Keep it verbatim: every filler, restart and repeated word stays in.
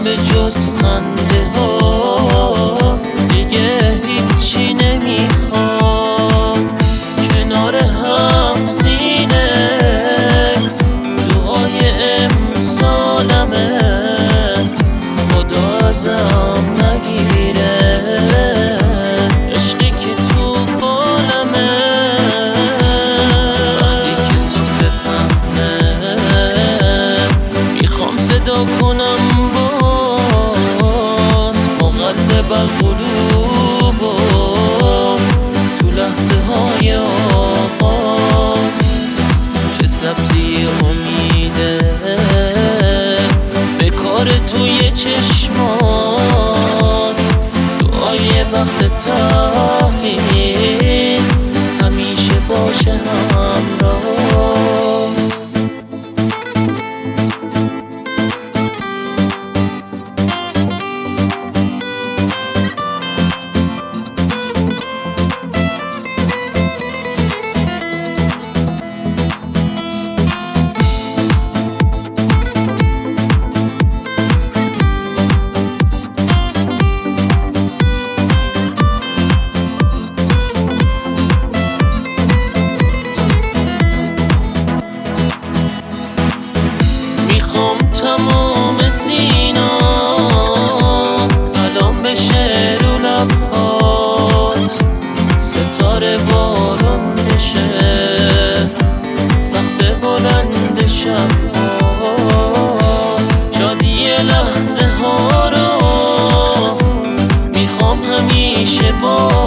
به جز خنده ها دیگه هیچی نمیخواد. کنار هم سینه دعای امسالمه، خدا ازم نگیره عشقی که تو فالمه. وقتی که صبح پهنه میخوام صدا کنم باز مقلب القلوب تو لحظه های آغاز که سبزی امیده به کار توی چشمات. دعای وقت تحویل همیشه باشه همراه. تمام سینا سلام بشه رو لبهات، ستاره بارون بشه سقف بلند شبها. شادی لحظه ها رو میخوام همیشه با